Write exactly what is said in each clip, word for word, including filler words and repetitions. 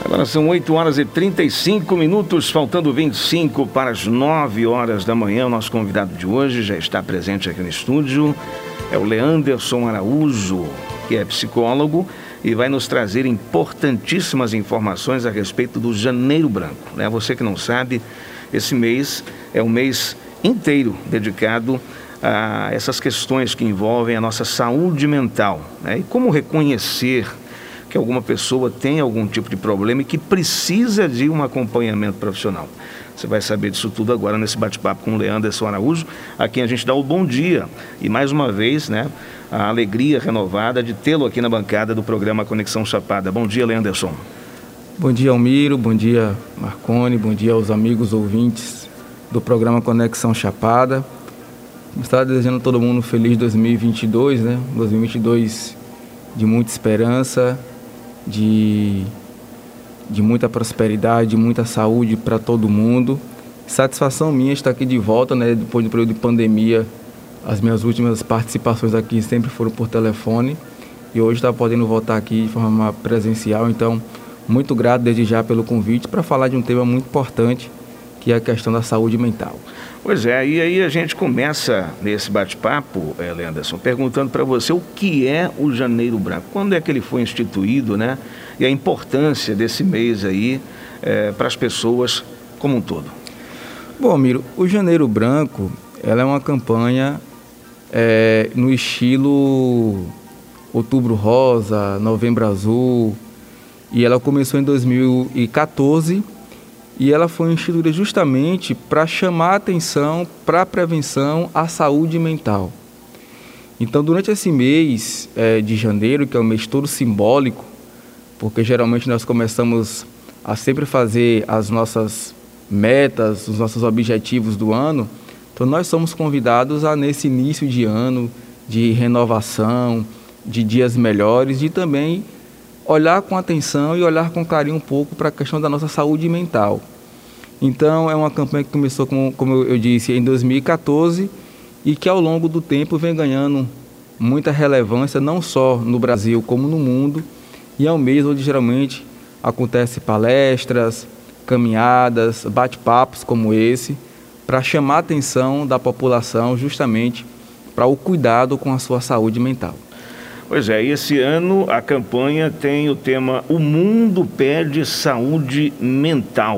Agora são oito horas e trinta e cinco minutos, faltando vinte e cinco para as nove horas da manhã. O nosso convidado de hoje já está presente aqui no estúdio. É o Leanderson Araújo, que é psicólogo e vai nos trazer importantíssimas informações a respeito do Janeiro Branco, né? Você que não sabe, esse mês é um mês inteiro dedicado a essas questões que envolvem a nossa saúde mental, né? E como reconhecer que alguma pessoa tem algum tipo de problema e que precisa de um acompanhamento profissional. Você vai saber disso tudo agora nesse bate-papo com o Leanderson Araújo, a quem a gente dá o bom dia. E mais uma vez, né, a alegria renovada de tê-lo aqui na bancada do programa Conexão Chapada. Bom dia, Leanderson. Bom dia, Almiro. Bom dia, Marconi. Bom dia aos amigos ouvintes do programa Conexão Chapada. Estava desejando a todo mundo um feliz dois mil e vinte e dois, né? dois mil e vinte e dois de muita esperança, de, de muita prosperidade, de muita saúde para todo mundo. Satisfação minha estar aqui de volta, né? Depois do período de pandemia, as minhas últimas participações aqui sempre foram por telefone e hoje está podendo voltar aqui de forma presencial. Então, muito grato desde já pelo convite para falar de um tema muito importante, que é a questão da saúde mental. Pois é, e aí a gente começa nesse bate-papo, é, Leanderson, perguntando para você o que é o Janeiro Branco, quando é que ele foi instituído, né? E a importância desse mês aí é, para as pessoas como um todo. Bom, Miro, o Janeiro Branco, ela é uma campanha é, no estilo Outubro Rosa, Novembro Azul, e ela começou em dois mil e quatorze, e ela foi instituída justamente para chamar a atenção para a prevenção à saúde mental. Então, durante esse mês é, de janeiro, que é um mês todo simbólico, porque geralmente nós começamos a sempre fazer as nossas metas, os nossos objetivos do ano, então nós somos convidados a, nesse início de ano, de renovação, de dias melhores, de também olhar com atenção e olhar com carinho um pouco para a questão da nossa saúde mental. Então, é uma campanha que começou, como, como eu disse, em dois mil e quatorze e que ao longo do tempo vem ganhando muita relevância, não só no Brasil como no mundo, e é um mês onde geralmente acontecem palestras, caminhadas, bate-papos como esse, para chamar a atenção da população justamente para o cuidado com a sua saúde mental. Pois é, e esse ano a campanha tem o tema O Mundo Pede Saúde Mental.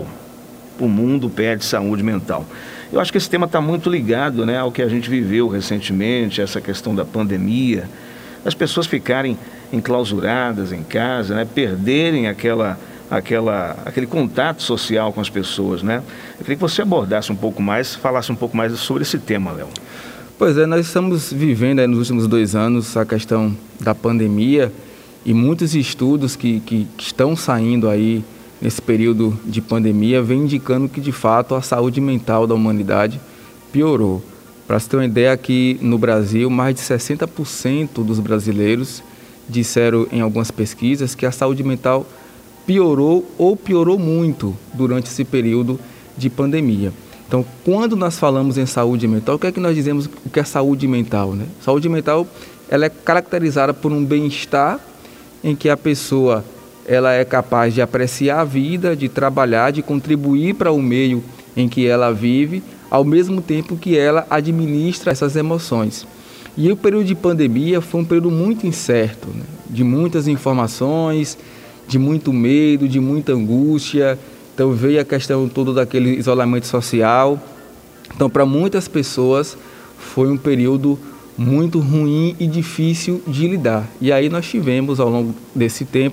O mundo pede saúde mental. Eu acho que esse tema está muito ligado, né, ao que a gente viveu recentemente, essa questão da pandemia, as pessoas ficarem enclausuradas em casa, né, perderem aquela, aquela, aquele contato social com as pessoas, né? Eu queria que você abordasse um pouco mais, falasse um pouco mais sobre esse tema, Léo. Pois é, nós estamos vivendo aí nos últimos dois anos a questão da pandemia e muitos estudos que, que, que estão saindo aí nesse período de pandemia vem indicando que, de fato, a saúde mental da humanidade piorou. Para você ter uma ideia, aqui no Brasil, mais de sessenta por cento dos brasileiros disseram em algumas pesquisas que a saúde mental piorou ou piorou muito durante esse período de pandemia. Então, quando nós falamos em saúde mental, o que é que nós dizemos o que é saúde mental, né? Saúde mental, ela é caracterizada por um bem-estar em que a pessoa ela é capaz de apreciar a vida, de trabalhar, de contribuir para o meio em que ela vive, ao mesmo tempo que ela administra essas emoções. E o período de pandemia foi um período muito incerto, né? De muitas informações, de muito medo, de muita angústia. Então veio a questão toda daquele isolamento social. Então, para muitas pessoas foi um período muito ruim e difícil de lidar. E aí nós tivemos ao longo desse tempo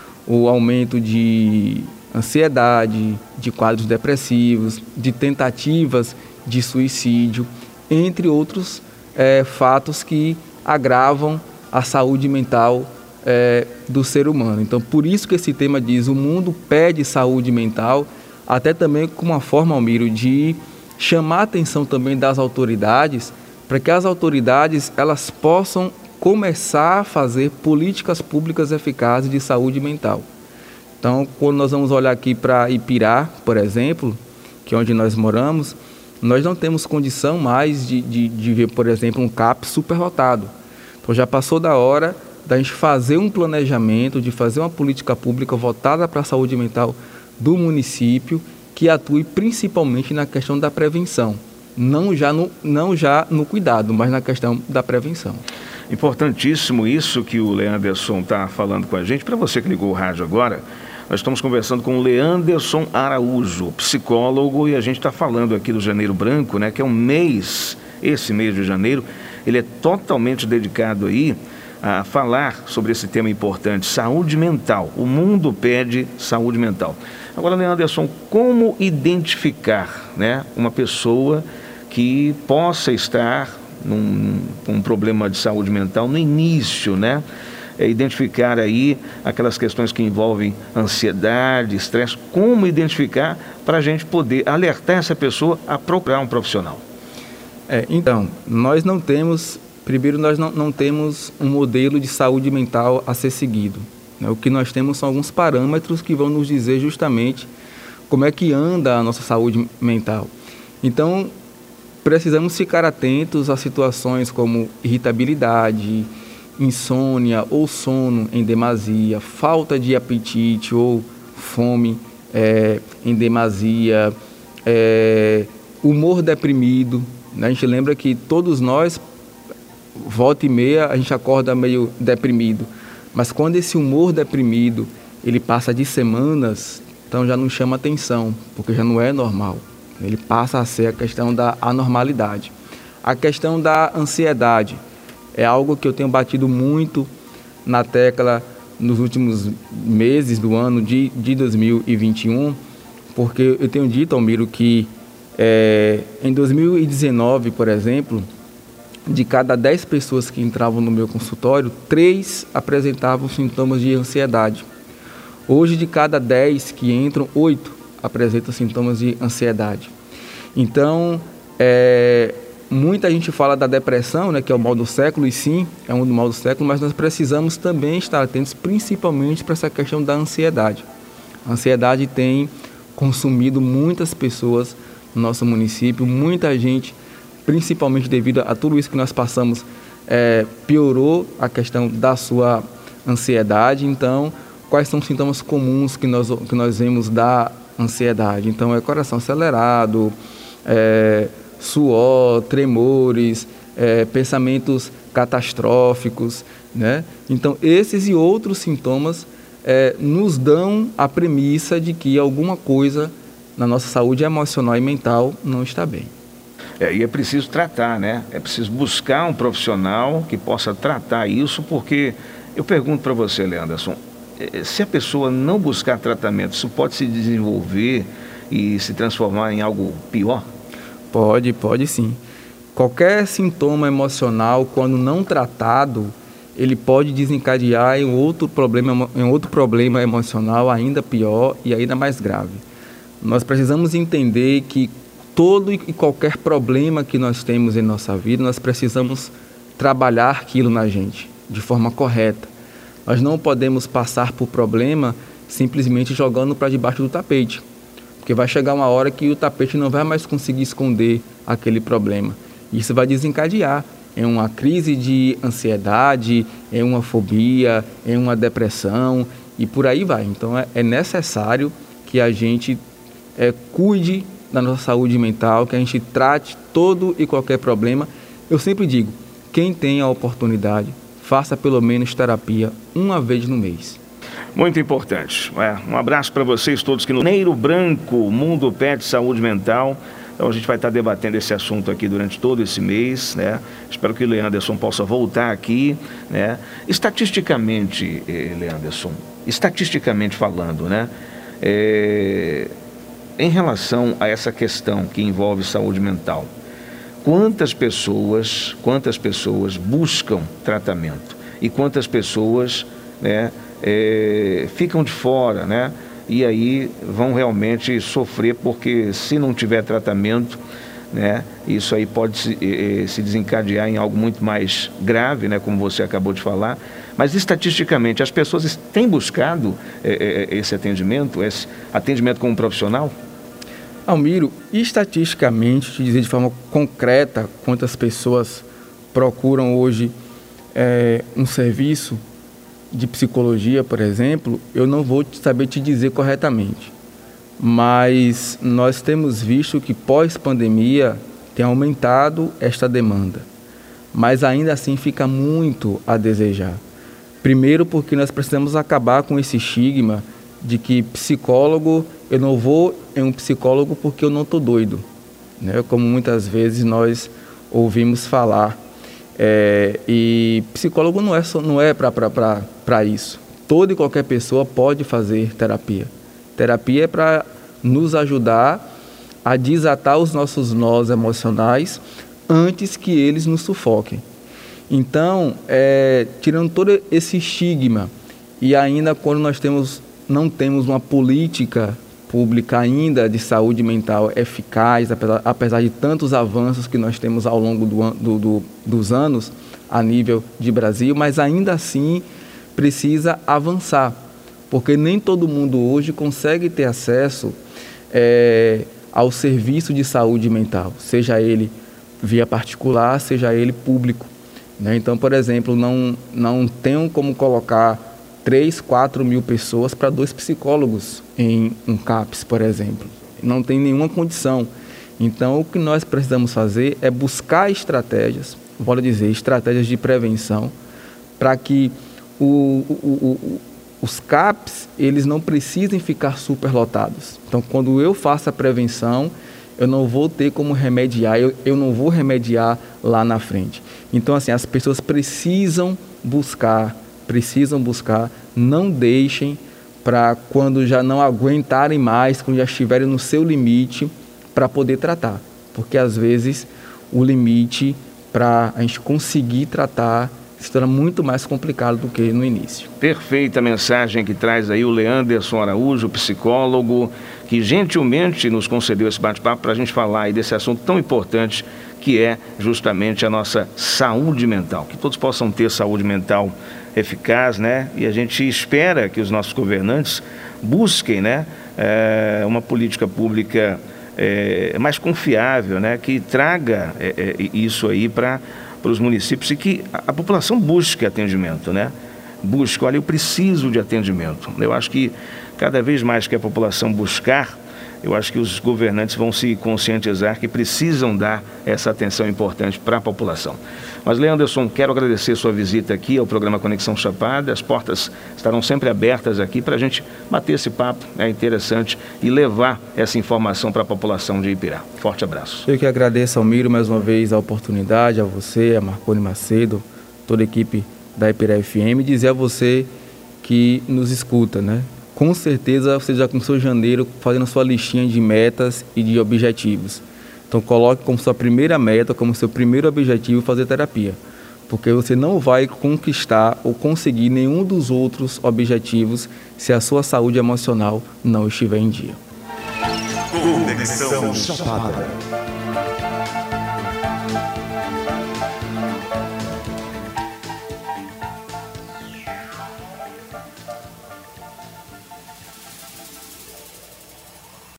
o aumento de ansiedade, de quadros depressivos, de tentativas de suicídio, entre outros é, fatos que agravam a saúde mental é, do ser humano. Então, por isso que esse tema diz, o mundo pede saúde mental, até também com uma forma, Almiro, de chamar a atenção também das autoridades, para que as autoridades elas possam começar a fazer políticas públicas eficazes de saúde mental. Então, quando nós vamos olhar aqui para Ipirá, por exemplo, que é onde nós moramos, nós não temos condição mais de, de, de ver, por exemplo, um C A P superlotado. Então, já passou da hora da gente fazer um planejamento, de fazer uma política pública voltada para a saúde mental do município, que atue principalmente na questão da prevenção, não já no, não já no cuidado, mas na questão da prevenção. Importantíssimo isso que o Leanderson está falando com a gente. Para você que ligou o rádio agora, nós estamos conversando com o Leanderson Araújo, psicólogo, e a gente está falando aqui do Janeiro Branco, né, que é um mês, esse mês de janeiro, ele é totalmente dedicado aí a falar sobre esse tema importante, saúde mental. O mundo pede saúde mental. Agora, Leanderson, como identificar, né, uma pessoa que possa estar num, com um problema de saúde mental no início, né? É identificar aí aquelas questões que envolvem ansiedade, estresse, como identificar para a gente poder alertar essa pessoa a procurar um profissional? É, então, nós não temos, primeiro nós não, não temos um modelo de saúde mental a ser seguido. Né? O que nós temos são alguns parâmetros que vão nos dizer justamente como é que anda a nossa saúde mental. Então, precisamos ficar atentos a situações como irritabilidade, insônia ou sono em demasia, falta de apetite ou fome é, em demasia, é, humor deprimido. A gente lembra que todos nós, volta e meia, a gente acorda meio deprimido. Mas quando esse humor deprimido, ele passa de semanas, então já não chama atenção, porque já não é normal. Ele passa a ser a questão da anormalidade. A questão da ansiedade é algo que eu tenho batido muito na tecla nos últimos meses do ano de, de dois mil e vinte e um, porque eu tenho dito, Almiro, que É, em dois mil e dezenove, por exemplo, de cada dez pessoas que entravam no meu consultório, três apresentavam sintomas de ansiedade. Hoje, de cada dez que entram, oito apresentam sintomas de ansiedade. Então, é, muita gente fala da depressão, né, que é o mal do século, e sim, é um do mal do século, mas nós precisamos também estar atentos, principalmente para essa questão da ansiedade. A ansiedade tem consumido muitas pessoas no nosso município, muita gente, principalmente devido a tudo isso que nós passamos, é, piorou a questão da sua ansiedade. Então, quais são os sintomas comuns que nós, que nós vemos da ansiedade? Então, é coração acelerado, é, suor, tremores, é, pensamentos catastróficos, né? Então, esses e outros sintomas é, nos dão a premissa de que alguma coisa na nossa saúde emocional e mental não está bem. É, e é preciso tratar, né? É preciso buscar um profissional que possa tratar isso, porque eu pergunto para você, Leanderson, se a pessoa não buscar tratamento, isso pode se desenvolver e se transformar em algo pior? Pode, pode sim. Qualquer sintoma emocional, quando não tratado, ele pode desencadear em outro problema, em outro problema emocional ainda pior e ainda mais grave. Nós precisamos entender que todo e qualquer problema que nós temos em nossa vida, nós precisamos trabalhar aquilo na gente, de forma correta. Nós não podemos passar por problema simplesmente jogando para debaixo do tapete, porque vai chegar uma hora que o tapete não vai mais conseguir esconder aquele problema. Isso vai desencadear em uma crise de ansiedade, em uma fobia, em uma depressão e por aí vai. Então é necessário que a gente É, cuide da nossa saúde mental, que a gente trate todo e qualquer problema. Eu sempre digo, quem tem a oportunidade, faça pelo menos terapia uma vez no mês. Muito importante. É, um abraço para vocês todos que no Janeiro Branco, o mundo pede saúde mental. Então a gente vai estar debatendo esse assunto aqui durante todo esse mês, né? Espero que o Leanderson possa voltar aqui, né? Estatisticamente, Leanderson, estatisticamente falando, né? É... Em relação a essa questão que envolve saúde mental, quantas pessoas, quantas pessoas buscam tratamento e quantas pessoas, né, é, ficam de fora, né, e aí vão realmente sofrer, porque se não tiver tratamento, né, isso aí pode se, eh, se desencadear em algo muito mais grave, né, como você acabou de falar. Mas estatisticamente, as pessoas têm buscado eh, esse atendimento, esse atendimento como profissional? Almiro, estatisticamente, te dizer de forma concreta quantas pessoas procuram hoje é, um serviço, de psicologia, por exemplo, eu não vou saber te dizer corretamente. Mas nós temos visto que pós-pandemia tem aumentado esta demanda. Mas ainda assim fica muito a desejar. Primeiro porque nós precisamos acabar com esse estigma de que psicólogo, eu não vou em um psicólogo porque eu não estou doido, né? Como muitas vezes nós ouvimos falar. É, e psicólogo não é, só, não é para isso. Toda e qualquer pessoa pode fazer terapia. Terapia é para nos ajudar a desatar os nossos nós emocionais antes que eles nos sufoquem. Então, é, tirando todo esse estigma, e ainda quando nós temos, não temos uma política pública ainda de saúde mental eficaz, apesar, apesar de tantos avanços que nós temos ao longo do, do, do, dos anos a nível de Brasil, mas ainda assim precisa avançar, porque nem todo mundo hoje consegue ter acesso é, ao serviço de saúde mental, seja ele via particular, seja ele público, né? Então, por exemplo, não, não tenho como colocar três, quatro mil pessoas para dois psicólogos em um CAPS, por exemplo. Não tem nenhuma condição. Então, o que nós precisamos fazer é buscar estratégias, vou dizer, estratégias de prevenção, para que o, o, o, os CAPS, eles não precisem ficar superlotados. Então, quando eu faço a prevenção, eu não vou ter como remediar, eu, eu não vou remediar lá na frente. Então, assim, as pessoas precisam buscar precisam buscar, não deixem para quando já não aguentarem mais, quando já estiverem no seu limite, para poder tratar. Porque às vezes o limite para a gente conseguir tratar se torna muito mais complicado do que no início. Perfeita mensagem que traz aí o Leanderson Araújo, psicólogo, que gentilmente nos concedeu esse bate-papo para a gente falar aí desse assunto tão importante que é justamente a nossa saúde mental. Que todos possam ter saúde mental eficaz, né? E a gente espera que os nossos governantes busquem, né, é, uma política pública é, mais confiável, né, que traga é, é, isso aí para para os municípios e que a, a população busque atendimento, né? Busque, olha, eu preciso de atendimento. Eu acho que cada vez mais que a população buscar, eu acho que os governantes vão se conscientizar que precisam dar essa atenção importante para a população. Mas, Leanderson, quero agradecer sua visita aqui ao programa Conexão Chapada. As portas estarão sempre abertas aqui para a gente bater esse papo, é interessante, e levar essa informação para a população de Ipirá. Forte abraço. Eu que agradeço, Almiro, mais uma vez a oportunidade, a você, a Marconi Macedo, toda a equipe da Ipirá F M, dizer a você que nos escuta, né? Com certeza você já começou janeiro fazendo a sua listinha de metas e de objetivos. Então coloque como sua primeira meta, como seu primeiro objetivo fazer terapia. Porque você não vai conquistar ou conseguir nenhum dos outros objetivos se a sua saúde emocional não estiver em dia. Conexão Chapada.